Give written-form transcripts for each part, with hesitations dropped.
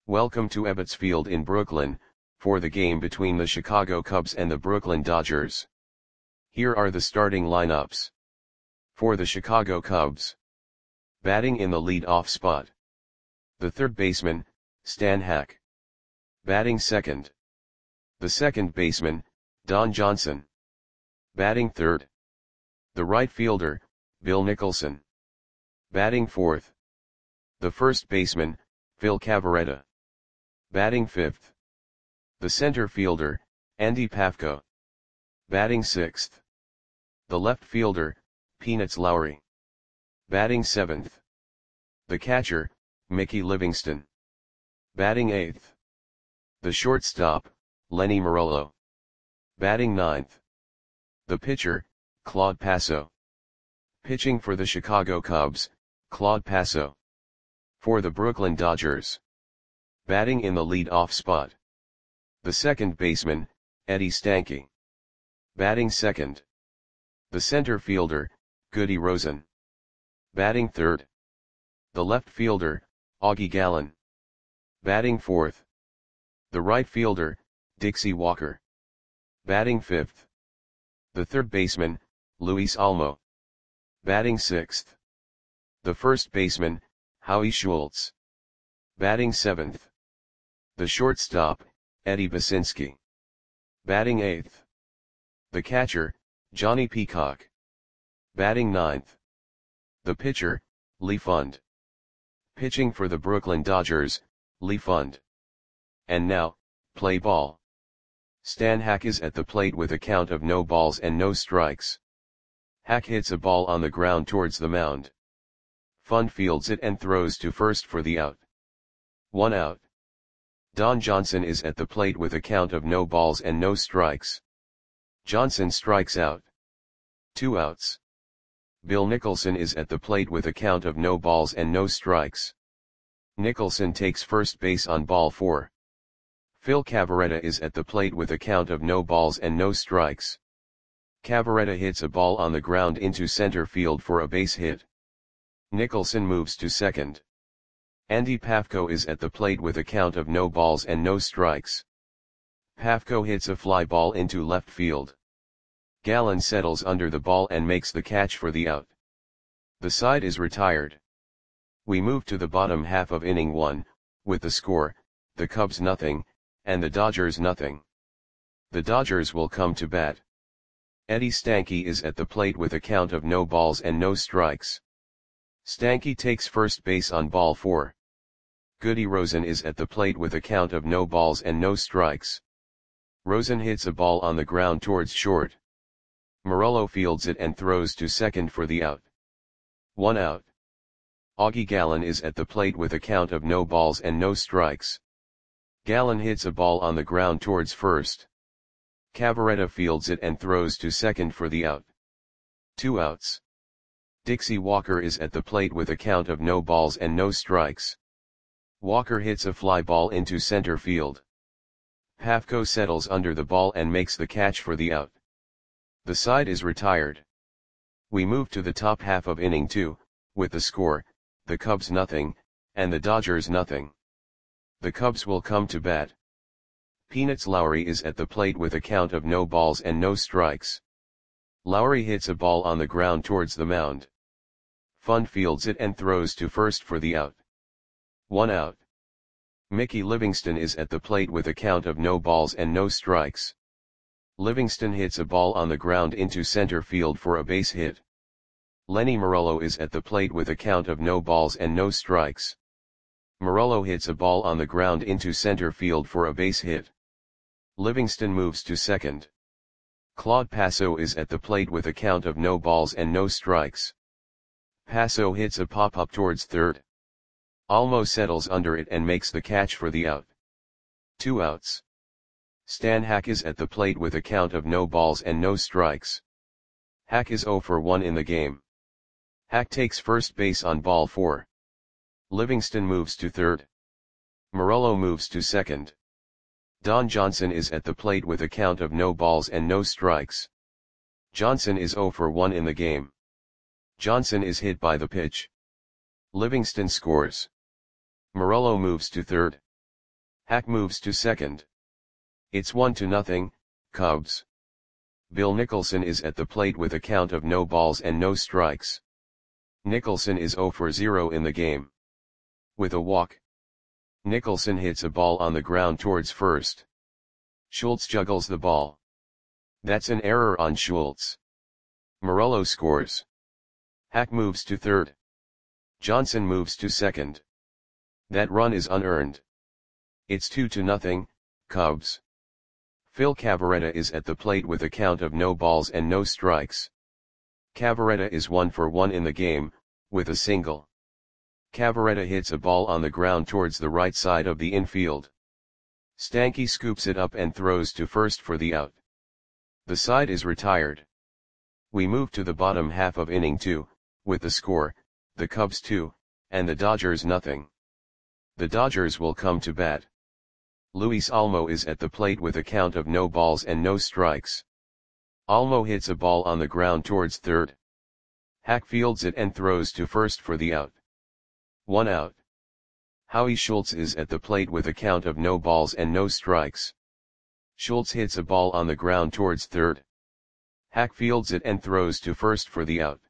Welcome to Ebbets Field in Brooklyn, for the game between the Chicago Cubs and the Brooklyn Dodgers. Here are the starting lineups. For the Chicago Cubs. Batting in the lead-off spot. The third baseman, Stan Hack. Batting second. The second baseman, Don Johnson. Batting third. The right fielder, Bill Nicholson. Batting fourth. The first baseman, Phil Cavarretta. Batting fifth. The center fielder, Andy Pafko. Batting sixth. The left fielder, Peanuts Lowry. Batting seventh. The catcher, Mickey Livingston. Batting eighth. The shortstop, Lenny Marolo. Batting ninth. The pitcher, Claude Passo. Pitching for the Chicago Cubs, Claude Passo. For the Brooklyn Dodgers. Batting in the lead-off spot. The second baseman, Eddie Stanky. Batting second. The center fielder, Goody Rosen. Batting third. The left fielder, Augie Gallen. Batting fourth. The right fielder, Dixie Walker. Batting fifth. The third baseman, Luis Almo. Batting sixth. The first baseman, Howie Schultz. Batting seventh. The shortstop, Eddie Basinski. Batting eighth. The catcher, Johnny Peacock. Batting ninth. The pitcher, Lee Fund. Pitching for the Brooklyn Dodgers, Lee Fund. And now, play ball. Stan Hack is at the plate with a count of no balls and no strikes. Hack hits a ball on the ground towards the mound. Fund fields it and throws to first for the out. 1 out. Don Johnson is at the plate with a count of no balls and no strikes. Johnson strikes out. 2 outs. Bill Nicholson is at the plate with a count of no balls and no strikes. Nicholson takes first base on ball 4. Phil Cavarretta is at the plate with a count of no balls and no strikes. Cavarretta hits a ball on the ground into center field for a base hit. Nicholson moves to second. Andy Pafko is at the plate with a count of no balls and no strikes. Pafko hits a fly ball into left field. Gallen settles under the ball and makes the catch for the out. The side is retired. We move to the bottom half of inning 1, with the score, the Cubs nothing, and the Dodgers nothing. The Dodgers will come to bat. Eddie Stanky is at the plate with a count of no balls and no strikes. Stanky takes first base on ball 4. Goody Rosen is at the plate with a count of no balls and no strikes. Rosen hits a ball on the ground towards short. Marolo fields it and throws to second for the out. 1 out. Augie Gallen is at the plate with a count of no balls and no strikes. Gallen hits a ball on the ground towards first. Cavarretta fields it and throws to second for the out. 2 outs. Dixie Walker is at the plate with a count of no balls and no strikes. Walker hits a fly ball into center field. Pafko settles under the ball and makes the catch for the out. The side is retired. We move to the top half of inning 2, with the score, the Cubs nothing, and the Dodgers nothing. The Cubs will come to bat. Peanuts Lowry is at the plate with a count of no balls and no strikes. Lowry hits a ball on the ground towards the mound. Fund fields it and throws to first for the out. 1 out. Mickey Livingston is at the plate with a count of no balls and no strikes. Livingston hits a ball on the ground into center field for a base hit. Lenny Marolo is at the plate with a count of no balls and no strikes. Marolo hits a ball on the ground into center field for a base hit. Livingston moves to second. Claude Passo is at the plate with a count of no balls and no strikes. Passo hits a pop-up towards third. Almo settles under it and makes the catch for the out. 2 outs. Stan Hack is at the plate with a count of no balls and no strikes. Hack is 0 for 1 in the game. Hack takes first base on ball 4. Livingston moves to third. Marolo moves to second. Don Johnson is at the plate with a count of no balls and no strikes. Johnson is 0 for 1 in the game. Johnson is hit by the pitch. Livingston scores. Marolo moves to third. Hack moves to second. It's 1-0, Cubs. Bill Nicholson is at the plate with a count of no balls and no strikes. Nicholson is 0 for 0 in the game. With a walk, Nicholson hits a ball on the ground towards first. Schultz juggles the ball. That's an error on Schultz. Morello scores. Hack moves to third. Johnson moves to second. That run is unearned. It's 2-0, Cubs. Phil Cavarretta is at the plate with a count of no balls and no strikes. Cavarretta is 1 for 1 in the game, with a single. Cavarretta hits a ball on the ground towards the right side of the infield. Stanky scoops it up and throws to first for the out. The side is retired. We move to the bottom half of inning 2, with the score, the Cubs 2, and the Dodgers nothing. The Dodgers will come to bat. Luis Olmo is at the plate with a count of no balls and no strikes. Olmo hits a ball on the ground towards third. Hack fields it and throws to first for the out. 1 out. Howie Schultz is at the plate with a count of no balls and no strikes. Schultz hits a ball on the ground towards third. Hack fields it and throws to first for the out.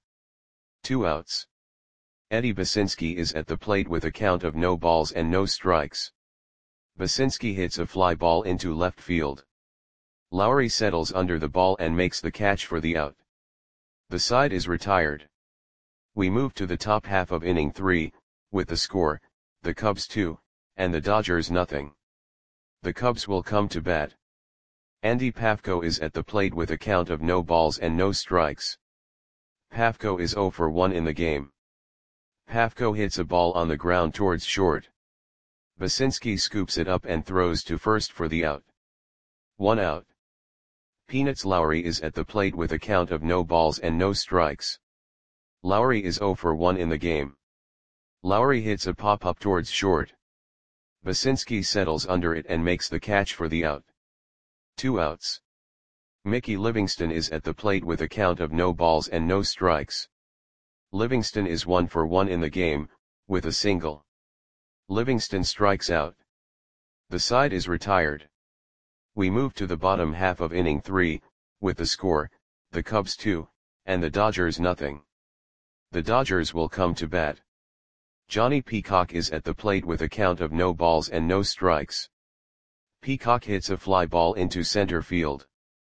2 outs. Eddie Basinski is at the plate with a count of no balls and no strikes. Basinski hits a fly ball into left field. Lowry settles under the ball and makes the catch for the out. The side is retired. We move to the top half of inning 3, with the score, the Cubs 2, and the Dodgers nothing. The Cubs will come to bat. Andy Pafko is at the plate with a count of no balls and no strikes. Pafko is 0 for 1 in the game. Pafko hits a ball on the ground towards short. Basinski scoops it up and throws to first for the out. 1 out. Peanuts Lowry is at the plate with a count of no balls and no strikes. Lowry is 0 for 1 in the game. Lowry hits a pop-up towards short. Basinski settles under it and makes the catch for the out. 2 outs. Mickey Livingston is at the plate with a count of no balls and no strikes. Livingston is 1 for 1 in the game, with a single. Livingston strikes out. The side is retired. We move to the bottom half of inning 3, with the score, the Cubs 2, and the Dodgers nothing. The Dodgers will come to bat. Johnny Peacock is at the plate with a count of no balls and no strikes. Peacock hits a fly ball into center field.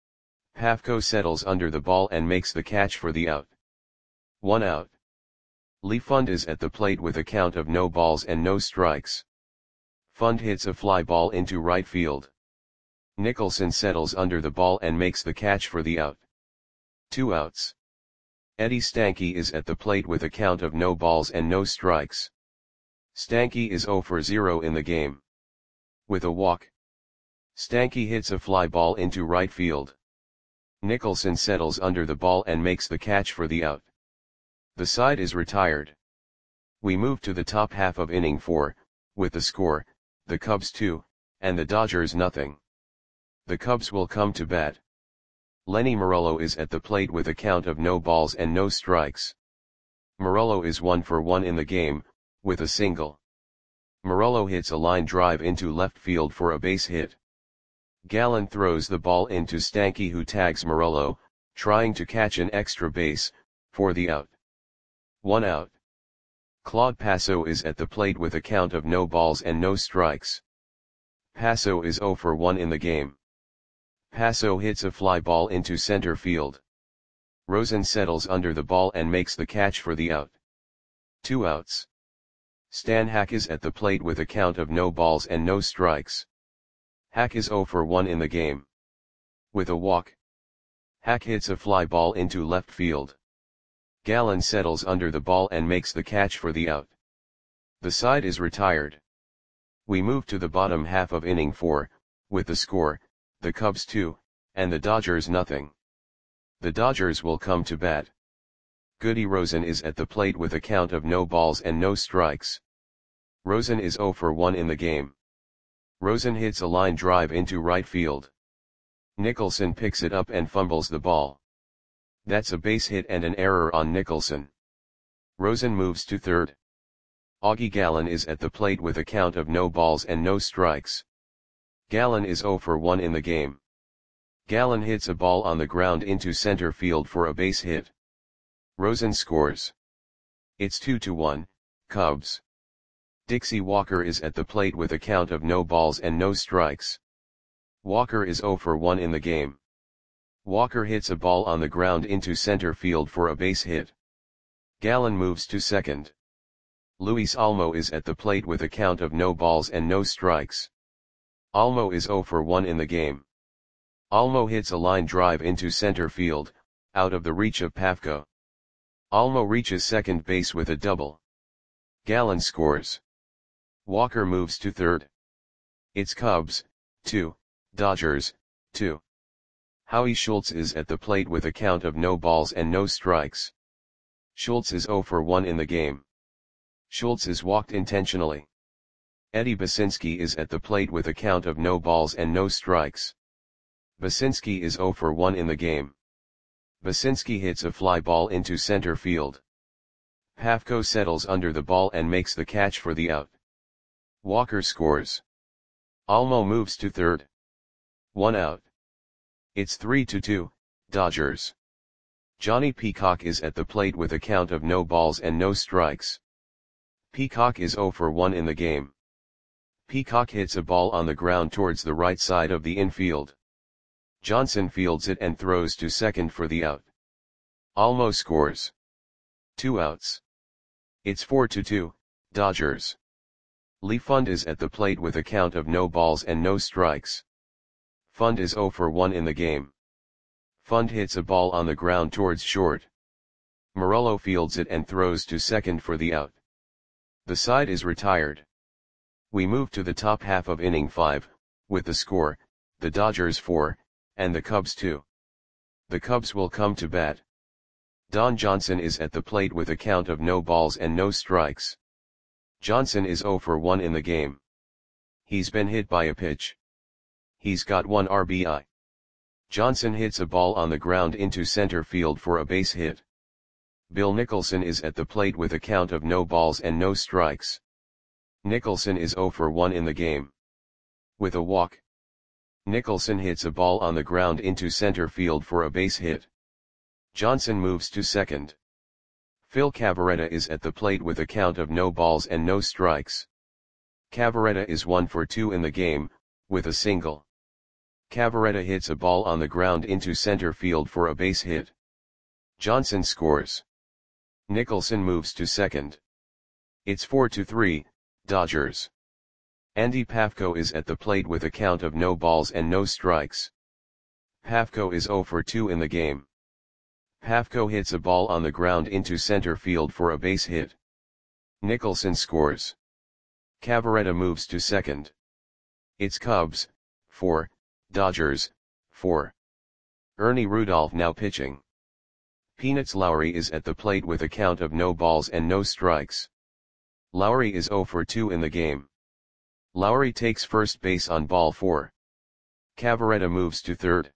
Pafko settles under the ball and makes the catch for the out. 1 out. Lee Fund is at the plate with a count of no balls and no strikes. Fund hits a fly ball into right field. Nicholson settles under the ball and makes the catch for the out. 2 outs. Eddie Stanky is at the plate with a count of no balls and no strikes. Stanky is 0 for 0 in the game. With a walk, Stanky hits a fly ball into right field. Nicholson settles under the ball and makes the catch for the out. The side is retired. We move to the top half of inning 4, with the score, the Cubs 2, and the Dodgers nothing. The Cubs will come to bat. Lenny Morello is at the plate with a count of no balls and no strikes. Morello is 1 for 1 in the game, with a single. Morello hits a line drive into left field for a base hit. Gallen throws the ball into Stanky, who tags Morello, trying to catch an extra base, for the out. 1 out. Claude Passo is at the plate with a count of no balls and no strikes. Passo is 0 for 1 in the game. Passo hits a fly ball into center field. Rosen settles under the ball and makes the catch for the out. 2 outs. Stan Hack is at the plate with a count of no balls and no strikes. Hack is 0 for 1 in the game. With a walk, Hack hits a fly ball into left field. Gallen settles under the ball and makes the catch for the out. The side is retired. We move to the bottom half of inning 4, with the score, the Cubs 2, and the Dodgers nothing. The Dodgers will come to bat. Goody Rosen is at the plate with a count of no balls and no strikes. Rosen is 0 for 1 in the game. Rosen hits a line drive into right field. Nicholson picks it up and fumbles the ball. That's a base hit and an error on Nicholson. Rosen moves to third. Augie Gallen is at the plate with a count of no balls and no strikes. Gallen is 0 for 1 in the game. Gallen hits a ball on the ground into center field for a base hit. Rosen scores. It's 2-1, Cubs. Dixie Walker is at the plate with a count of no balls and no strikes. Walker is 0 for 1 in the game. Walker hits a ball on the ground into center field for a base hit. Gallen moves to second. Luis Olmo is at the plate with a count of no balls and no strikes. Olmo is 0 for 1 in the game. Olmo hits a line drive into center field, out of the reach of Pafko. Olmo reaches second base with a double. Gallen scores. Walker moves to third. It's Cubs, 2, Dodgers, 2. Howie Schultz is at the plate with a count of no balls and no strikes. Schultz is 0 for 1 in the game. Schultz is walked intentionally. Eddie Basinski is at the plate with a count of no balls and no strikes. Basinski is 0 for 1 in the game. Basinski hits a fly ball into center field. Pafko settles under the ball and makes the catch for the out. Walker scores. Olmo moves to third. 1 out. It's 3-2, Dodgers. Johnny Peacock is at the plate with a count of no balls and no strikes. Peacock is 0 for 1 in the game. Peacock hits a ball on the ground towards the right side of the infield. Johnson fields it and throws to second for the out. Olmo scores. 2 outs. It's 4-2, Dodgers. Lee Fund is at the plate with a count of no balls and no strikes. Fund is 0 for 1 in the game. Fund hits a ball on the ground towards short. Morello fields it and throws to second for the out. The side is retired. We move to the top half of inning 5, with the score, the Dodgers 4, and the Cubs 2. The Cubs will come to bat. Don Johnson is at the plate with a count of no balls and no strikes. Johnson is 0 for 1 in the game. He's been hit by a pitch. He's got 1 RBI. Johnson hits a ball on the ground into center field for a base hit. Bill Nicholson is at the plate with a count of no balls and no strikes. Nicholson is 0 for 1 in the game. With a walk. Nicholson hits a ball on the ground into center field for a base hit. Johnson moves to second. Phil Cavarretta is at the plate with a count of no balls and no strikes. Cavarretta is 1 for 2 in the game, with a single. Cavarretta hits a ball on the ground into center field for a base hit. Johnson scores. Nicholson moves to second. It's 4-3, Dodgers. Andy Pafko is at the plate with a count of no balls and no strikes. Pafko is 0 for 2 in the game. Pafko hits a ball on the ground into center field for a base hit. Nicholson scores. Cavarretta moves to second. It's Cubs, 4, Dodgers, 4. Ernie Rudolph now pitching. Peanuts Lowry is at the plate with a count of no balls and no strikes. Lowry is 0 for 2 in the game. Lowry takes first base on ball 4. Cavarretta moves to third.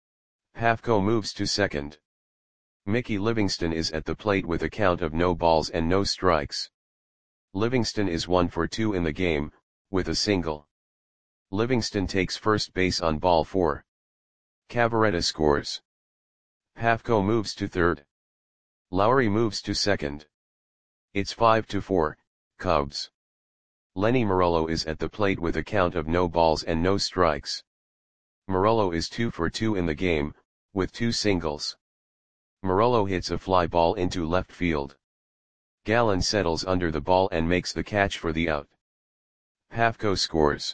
Pafko moves to second. Mickey Livingston is at the plate with a count of no balls and no strikes. Livingston is 1 for 2 in the game, with a single. Livingston takes first base on ball 4. Cavarretta scores. Pafko moves to third. Lowry moves to second. It's 5-4, Cubs. Lenny Morello is at the plate with a count of no balls and no strikes. Morello is 2 for 2 in the game, with 2 singles. Morello hits a fly ball into left field. Gallen settles under the ball and makes the catch for the out. Pafko scores.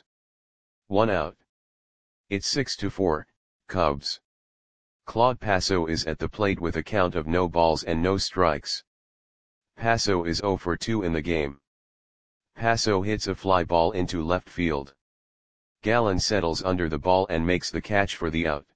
1 out. It's 6-4, Cubs. Claude Passo is at the plate with a count of no balls and no strikes. Passo is 0 for 2 in the game. Passo hits a fly ball into left field. Gallen settles under the ball and makes the catch for the out.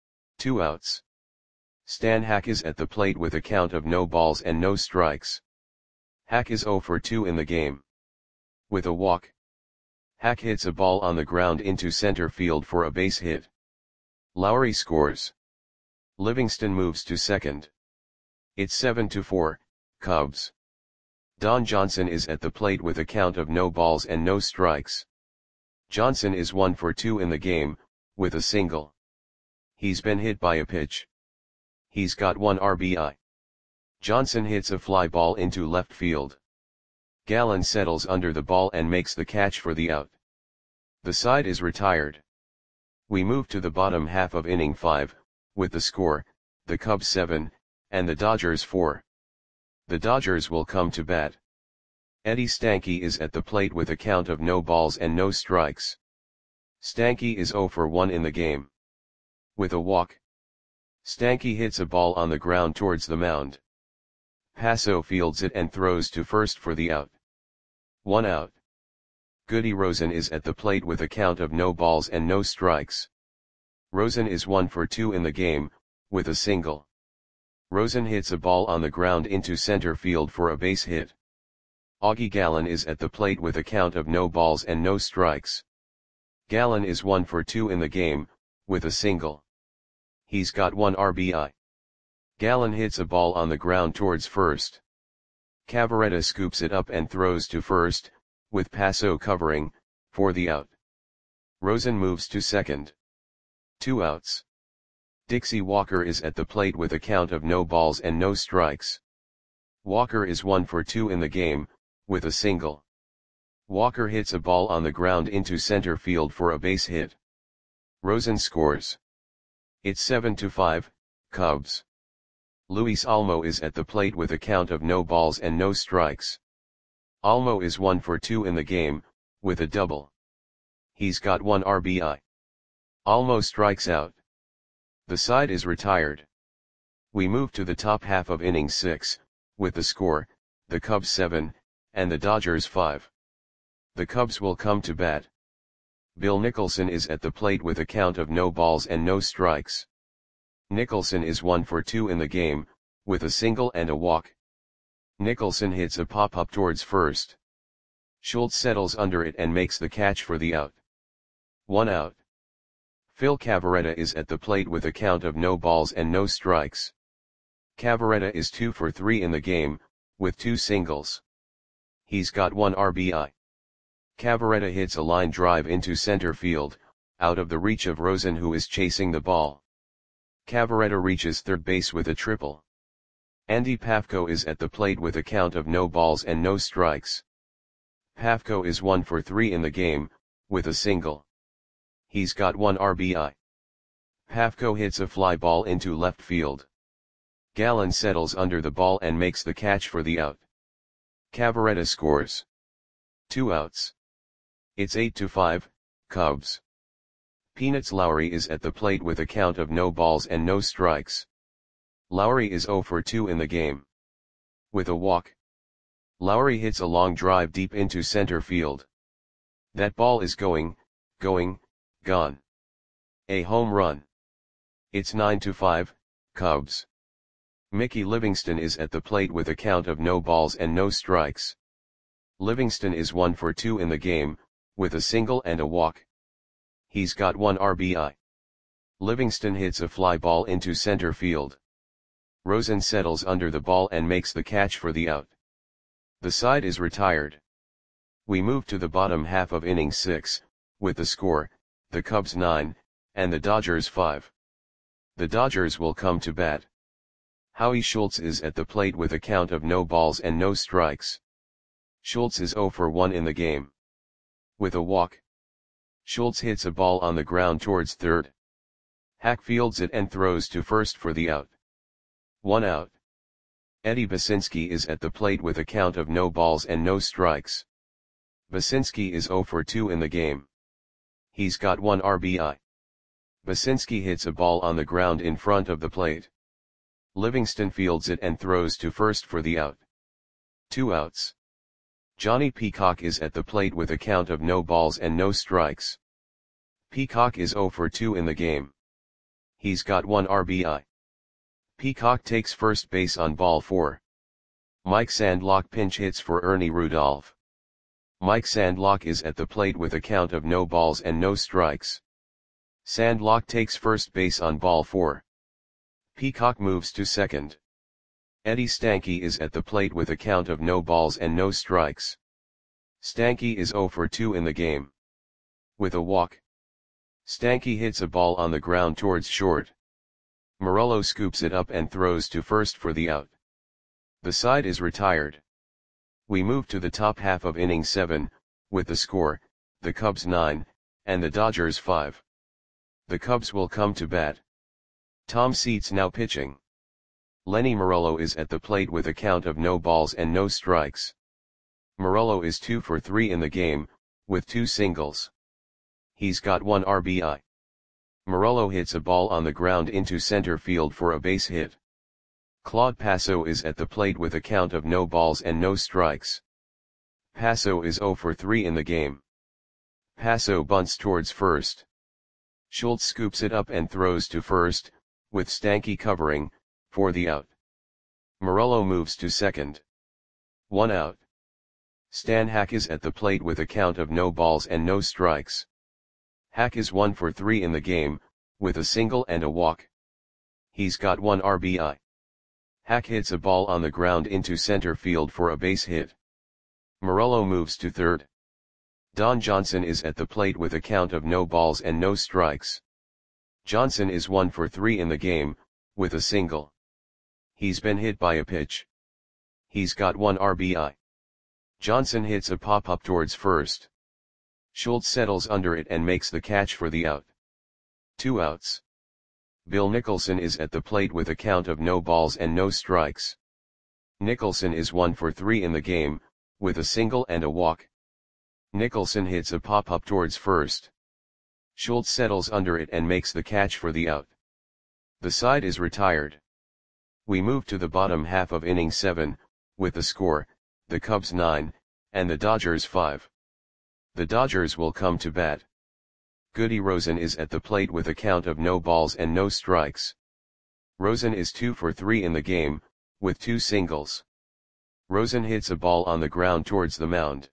2 outs. Stan Hack is at the plate with a count of no balls and no strikes. Hack is 0 for 2 in the game. With a walk. Hack hits a ball on the ground into center field for a base hit. Lowry scores. Livingston moves to second. It's 7-4, Cubs. Don Johnson is at the plate with a count of no balls and no strikes. Johnson is 1 for 2 in the game, with a single. He's been hit by a pitch. He's got 1 RBI. Johnson hits a fly ball into left field. Gallen settles under the ball and makes the catch for the out. The side is retired. We move to the bottom half of inning 5, with the score, the Cubs 7, and the Dodgers 4. The Dodgers will come to bat. Eddie Stanky is at the plate with a count of no balls and no strikes. Stanky is 0 for 1 in the game. With a walk. Stanky hits a ball on the ground towards the mound. Paso fields it and throws to first for the out. 1 out. Goody Rosen is at the plate with a count of no balls and no strikes. Rosen is 1 for 2 in the game, with a single. Rosen hits a ball on the ground into center field for a base hit. Augie Gallen is at the plate with a count of no balls and no strikes. Gallen is 1 for 2 in the game, with a single. He's got 1 RBI. Gallen hits a ball on the ground towards first. Cavaretta scoops it up and throws to first, with Paso covering, for the out. Rosen moves to second. 2 outs. Dixie Walker is at the plate with a count of no balls and no strikes. Walker is 1 for 2 in the game, with a single. Walker hits a ball on the ground into center field for a base hit. Rosen scores. It's 7-5, Cubs. Luis Olmo is at the plate with a count of no balls and no strikes. Olmo is 1 for 2 in the game, with a double. He's got 1 RBI. Olmo strikes out. The side is retired. We move to the top half of inning 6, with the score, the Cubs 7, and the Dodgers 5. The Cubs will come to bat. Bill Nicholson is at the plate with a count of no balls and no strikes. Nicholson is 1 for 2 in the game, with a single and a walk. Nicholson hits a pop-up towards first. Schultz settles under it and makes the catch for the out. 1 out. Phil Cavaretta is at the plate with a count of no balls and no strikes. Cavaretta is 2 for 3 in the game, with 2 singles. He's got 1 RBI. Cavaretta hits a line drive into center field, out of the reach of Rosen who is chasing the ball. Cavaretta reaches third base with a triple. Andy Pafko is at the plate with a count of no balls and no strikes. Pafko is 1 for 3 in the game, with a single. He's got 1 RBI. Pafko hits a fly ball into left field. Gallen settles under the ball and makes the catch for the out. Cavaretta scores. 2 outs. It's 8-5, Cubs. Peanuts Lowry is at the plate with a count of no balls and no strikes. Lowry is 0 for 2 in the game. With a walk. Lowry hits a long drive deep into center field. That ball is going, gone. A home run. It's 9-5, Cubs. Mickey Livingston is at the plate with a count of no balls and no strikes. Livingston is 1 for 2 in the game, with a single and a walk. He's got 1 RBI. Livingston hits a fly ball into center field. Rosen settles under the ball and makes the catch for the out. The side is retired. We move to the bottom half of inning 6, with the score, the Cubs 9, and the Dodgers 5. The Dodgers will come to bat. Howie Schultz is at the plate with a count of no balls and no strikes. Schultz is 0 for 1 in the game. With a walk. Schultz hits a ball on the ground towards third. Hack fields it and throws to first for the out. 1 out. Eddie Basinski is at the plate with a count of no balls and no strikes. Basinski is 0 for 2 in the game. He's got 1 RBI. Basinski hits a ball on the ground in front of the plate. Livingston fields it and throws to first for the out. 2 outs. Johnny Peacock is at the plate with a count of no balls and no strikes. Peacock is 0 for 2 in the game. He's got 1 RBI. Peacock takes first base on ball 4. Mike Sandlock pinch hits for Ernie Rudolph. Mike Sandlock is at the plate with a count of no balls and no strikes. Sandlock takes first base on ball 4. Peacock moves to second. Eddie Stanky is at the plate with a count of no balls and no strikes. Stanky is 0 for 2 in the game. With a walk. Stanky hits a ball on the ground towards short. Morello scoops it up and throws to first for the out. The side is retired. We move to the top half of inning 7, with the score, the Cubs 9, and the Dodgers 5. The Cubs will come to bat. Tom Seitz now pitching. Lenny Morello is at the plate with a count of no balls and no strikes. Morello is 2 for 3 in the game, with 2 singles. He's got 1 RBI. Morello hits a ball on the ground into center field for a base hit. Claude Passo is at the plate with a count of no balls and no strikes. Passo is 0 for 3 in the game. Passo bunts towards first. Schultz scoops it up and throws to first, with Stanky covering, for the out. Morello moves to second. 1 out. Stan Hack is at the plate with a count of no balls and no strikes. Hack is 1 for 3 in the game, with a single and a walk. He's got 1 RBI. Hack hits a ball on the ground into center field for a base hit. Morello moves to third. Don Johnson is at the plate with a count of no balls and no strikes. Johnson is 1 for 3 in the game, with a single. He's been hit by a pitch. He's got 1 RBI. Johnson hits a pop-up towards first. Schultz settles under it and makes the catch for the out. 2 outs. Bill Nicholson is at the plate with a count of no balls and no strikes. Nicholson is 1 for 3 in the game, with a single and a walk. Nicholson hits a pop-up towards first. Schultz settles under it and makes the catch for the out. The side is retired. We move to the bottom half of inning 7, with the score, the Cubs 9, and the Dodgers 5. The Dodgers will come to bat. Goody Rosen is at the plate with a count of no balls and no strikes. Rosen is 2 for 3 in the game, with 2 singles. Rosen hits a ball on the ground towards the mound.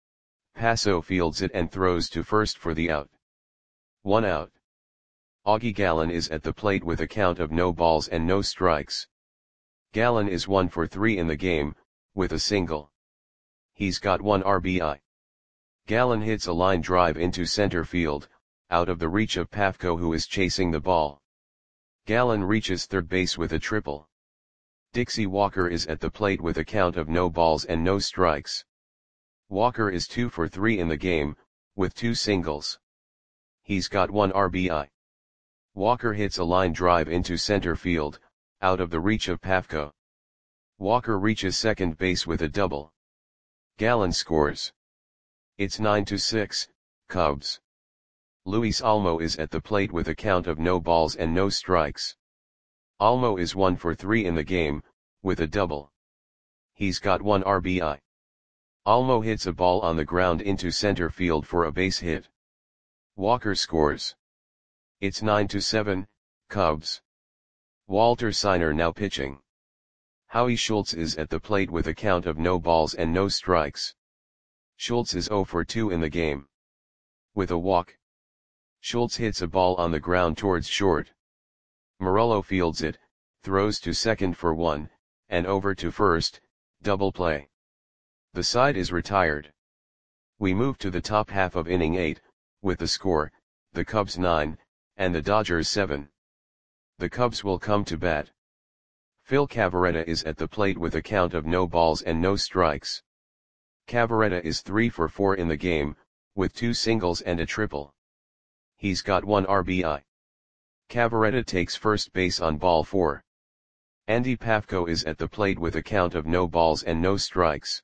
Passo fields it and throws to first for the out. 1 out. Augie Gallen is at the plate with a count of no balls and no strikes. Gallen is 1 for 3 in the game, with a single. He's got 1 RBI. Gallen hits a line drive into center field, out of the reach of Pafko, who is chasing the ball. Gallen reaches third base with a triple. Dixie Walker is at the plate with a count of no balls and no strikes. Walker is 2 for 3 in the game, with 2 singles. He's got 1 RBI. Walker hits a line drive into center field, out of the reach of Pafko. Walker reaches second base with a double. Gallen scores. It's 9-6, Cubs. Luis Olmo is at the plate with a count of no balls and no strikes. Olmo is 1 for 3 in the game, with a double. He's got 1 RBI. Olmo hits a ball on the ground into center field for a base hit. Walker scores. It's 9-7, Cubs. Walter Siner now pitching. Howie Schultz is at the plate with a count of no balls and no strikes. Schultz is 0 for 2 in the game. With a walk. Schultz hits a ball on the ground towards short. Morello fields it, throws to second for 1, and over to first, double play. The side is retired. We move to the top half of inning 8, with the score, the Cubs 9, and the Dodgers 7. The Cubs will come to bat. Phil Cavarretta is at the plate with a count of no balls and no strikes. Cavarretta is 3 for 4 in the game, with 2 singles and a triple. He's got 1 RBI. Cavarretta takes first base on ball 4. Andy Pafko is at the plate with a count of no balls and no strikes.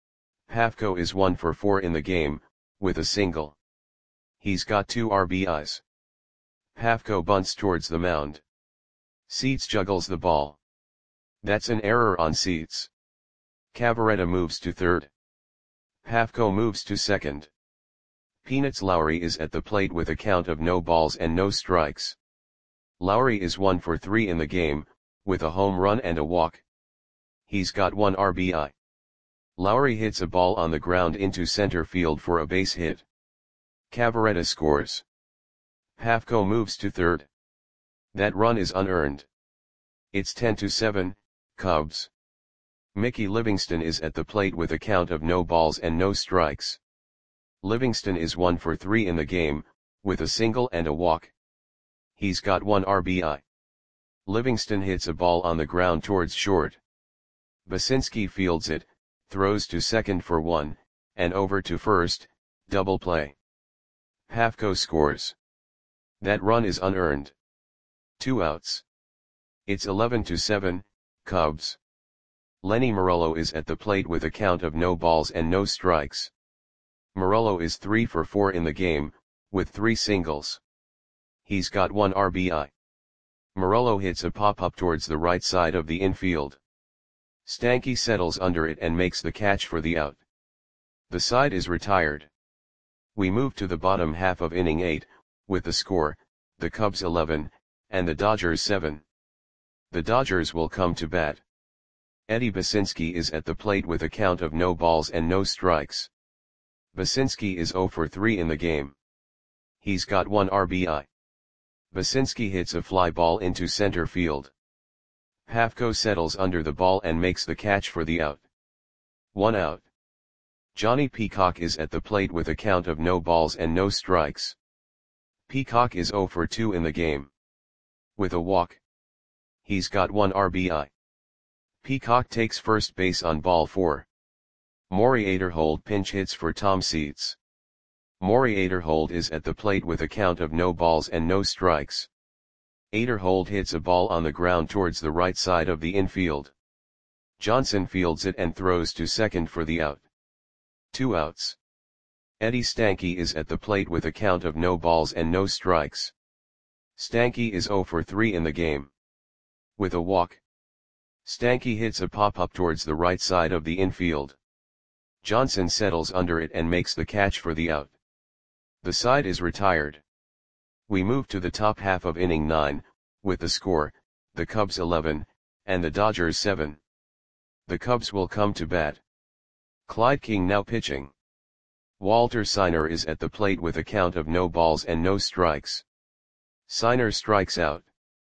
Pafko is 1 for 4 in the game, with a single. He's got 2 RBIs. Pafko bunts towards the mound. Seitz juggles the ball. That's an error on Seitz. Cavarretta moves to third. Pafko moves to second. Peanuts Lowry is at the plate with a count of no balls and no strikes. Lowry is 1 for 3 in the game, with a home run and a walk. He's got 1 RBI. Lowry hits a ball on the ground into center field for a base hit. Cavarretta scores. Pafko moves to third. That run is unearned. It's 10-7, Cubs. Mickey Livingston is at the plate with a count of no balls and no strikes. Livingston is 1 for 3 in the game, with a single and a walk. He's got 1 RBI. Livingston hits a ball on the ground towards short. Basinski fields it, throws to second for 1, and over to first, double play. Pafko scores. That run is unearned. 2 outs. It's 11-7, Cubs. Lenny Morello is at the plate with a count of no balls and no strikes. Morello is 3 for 4 in the game, with 3 singles. He's got 1 RBI. Morello hits a pop-up towards the right side of the infield. Stanky settles under it and makes the catch for the out. The side is retired. We move to the bottom half of inning 8, with the score, the Cubs 11, and the Dodgers 7. The Dodgers will come to bat. Eddie Basinski is at the plate with a count of no balls and no strikes. Basinski is 0 for 3 in the game. He's got 1 RBI. Basinski hits a fly ball into center field. Pafko settles under the ball and makes the catch for the out. 1 out. Johnny Peacock is at the plate with a count of no balls and no strikes. Peacock is 0 for 2 in the game. With a walk. He's got 1 RBI. Peacock takes first base on ball 4. Maury Aderhold pinch hits for Tom Seitz. Maury Aderhold is at the plate with a count of no balls and no strikes. Aderhold hits a ball on the ground towards the right side of the infield. Johnson fields it and throws to second for the out. 2 outs. Eddie Stanky is at the plate with a count of no balls and no strikes. Stanky is 0 for 3 in the game. With a walk. Stanky hits a pop-up towards the right side of the infield. Johnson settles under it and makes the catch for the out. The side is retired. We move to the top half of inning 9, with the score, the Cubs 11, and the Dodgers 7. The Cubs will come to bat. Clyde King now pitching. Walter Siner is at the plate with a count of no balls and no strikes. Siner strikes out.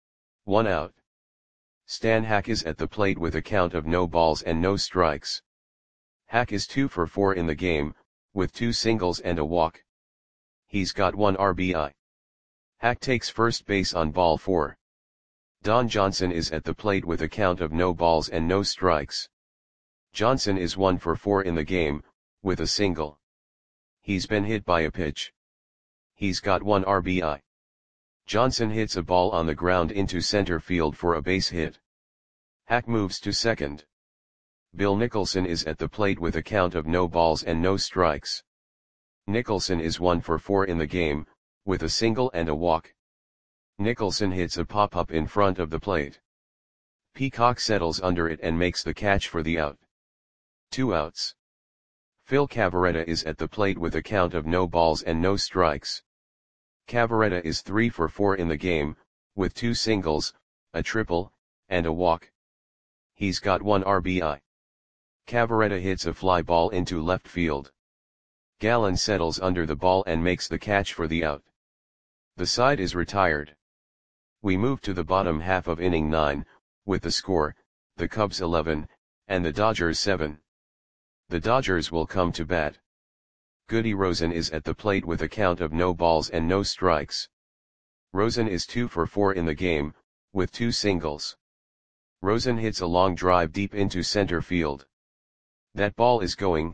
1 out. Stan Hack is at the plate with a count of no balls and no strikes. Hack is 2 for 4 in the game, with 2 singles and a walk. He's got 1 RBI. Hack takes first base on ball 4. Don Johnson is at the plate with a count of no balls and no strikes. Johnson is 1 for 4 in the game, with a single. He's been hit by a pitch. He's got 1 RBI. Johnson hits a ball on the ground into center field for a base hit. Hack moves to second. Bill Nicholson is at the plate with a count of no balls and no strikes. Nicholson is 1 for 4 in the game, with a single and a walk. Nicholson hits a pop-up in front of the plate. Peacock settles under it and makes the catch for the out. 2 outs. Phil Cavarretta is at the plate with a count of no balls and no strikes. Cavarretta is 3 for 4 in the game, with 2 singles, a triple, and a walk. He's got 1 RBI. Cavarretta hits a fly ball into left field. Gallen settles under the ball and makes the catch for the out. The side is retired. We move to the bottom half of inning 9, with the score, the Cubs 11, and the Dodgers 7. The Dodgers will come to bat. Goody Rosen is at the plate with a count of no balls and no strikes. Rosen is 2 for 4 in the game, with 2 singles. Rosen hits a long drive deep into center field. That ball is going,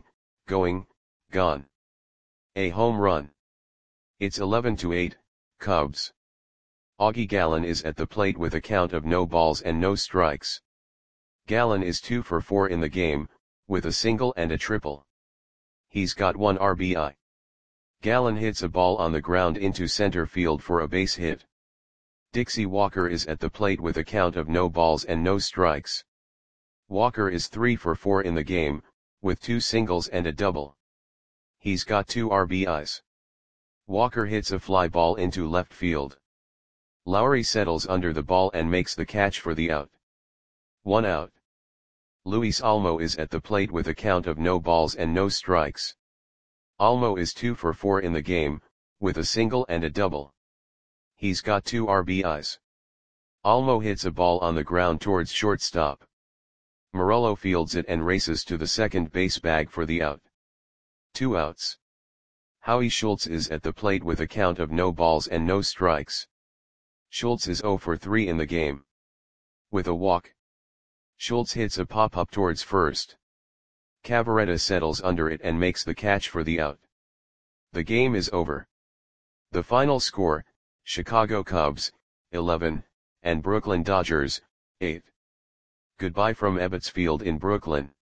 gone. A home run. It's 11-8, Cubs. Augie Gallen is at the plate with a count of no balls and no strikes. Gallen is 2 for 4 in the game, with a single and a triple. He's got 1 RBI. Gallen hits a ball on the ground into center field for a base hit. Dixie Walker is at the plate with a count of no balls and no strikes. Walker is 3 for 4 in the game, with 2 singles and a double. He's got 2 RBIs. Walker hits a fly ball into left field. Lowry settles under the ball and makes the catch for the out. 1 out. Luis Olmo is at the plate with a count of no balls and no strikes. Olmo is 2 for 4 in the game, with a single and a double. He's got 2 RBIs. Olmo hits a ball on the ground towards shortstop. Morello fields it and races to the second base bag for the out. 2 outs. Howie Schultz is at the plate with a count of no balls and no strikes. Schultz is 0 for 3 in the game. With a walk, Schultz hits a pop-up towards first. Cavarretta settles under it and makes the catch for the out. The game is over. The final score, Chicago Cubs, 11, and Brooklyn Dodgers, 8. Goodbye from Ebbets Field in Brooklyn.